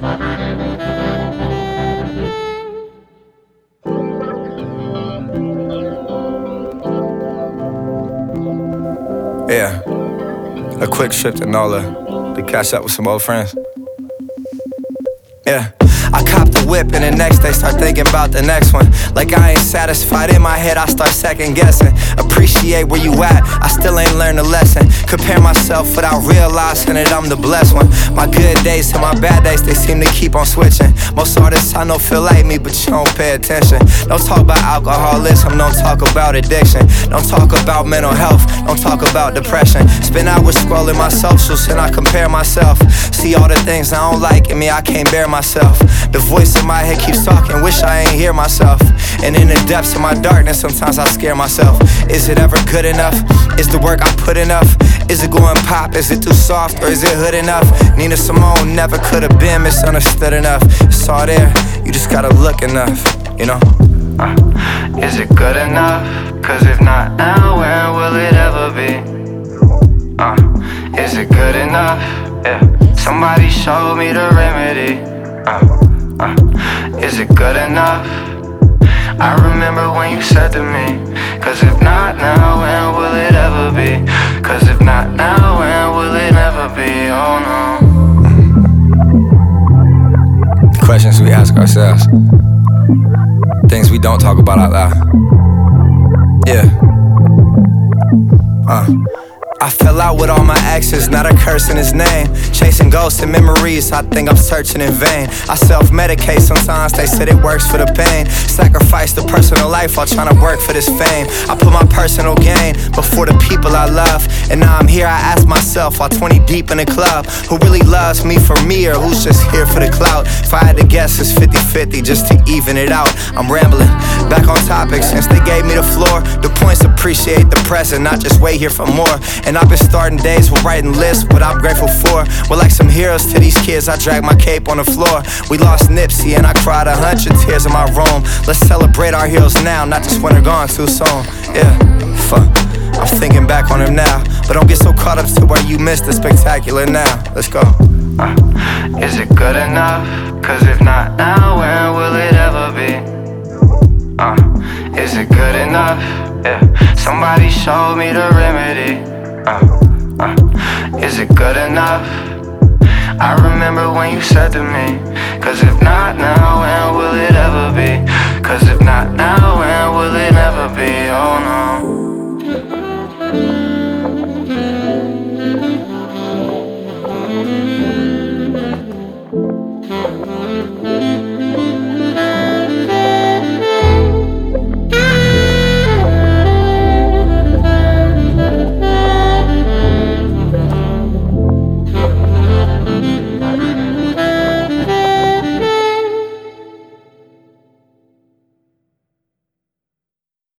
Yeah, a quick trip to NOLA to catch up with some old friends. Yeah, I copped the whip and the next day start thinking about the next one. Like I ain't satisfied in my head, I start second guessing. Appreciate where you at, I still ain't learned a lesson. Compare myself without realizing that I'm the blessed one. My good days to my bad days, they seem to keep on switching. Most artists I know feel like me, but you don't pay attention. Don't talk about alcoholism, don't talk about addiction. Don't talk about mental health, don't talk about depression. Spend hours scrolling my socials and I compare myself. See all the things I don't like in me, I can't bear myself. The voice in my head keeps talking, wish I ain't hear myself. And in the depths of my darkness, sometimes I scare myself. Is it ever good enough? Is the work I put enough? Is it going pop? Is it too soft? Or is it hood enough? Nina Simone never could have been misunderstood enough. It's all there, you just gotta look enough, you know? Is it good enough? Cause if not now, when will it ever be? Is it good enough? Yeah. Somebody show me the remedy. Is it good enough? I remember when you said to me, cause if not now, when will it ever be? Cause if not now, when will it ever be? Oh no. Questions we ask ourselves, things we don't talk about out loud. Yeah. I fell out with all my exes, not a curse in his name. Chasing ghosts and memories, I think I'm searching in vain. I self-medicate sometimes, they said it works for the pain. Sacrifice the personal life while trying to work for this fame. I put my personal gain before the people I love. And now I'm here, I ask myself, while 20 deep in the club, who really loves me for me or who's just here for the clout? If I had to guess, it's 50-50 just to even it out. I'm rambling, back on topic since they gave me the floor. The points appreciate the present, not just wait here for more. And I've been starting days with writing lists, what I'm grateful for. We're like some heroes to these kids, I drag my cape on the floor. We lost Nipsey and I cried 100 tears in my room. Let's celebrate our heroes now, not just when they're gone too soon. Yeah, fuck, I'm thinking back on them now. But don't get so caught up to where you missed the spectacular now. Let's go. Is it good enough? Cause if not now, when will it ever be? Is it good enough? Yeah. Somebody show me the remedy. Is it good enough? I remember when you said to me, cause if not now, when will it ever be? Cause if not now, when will it ever be?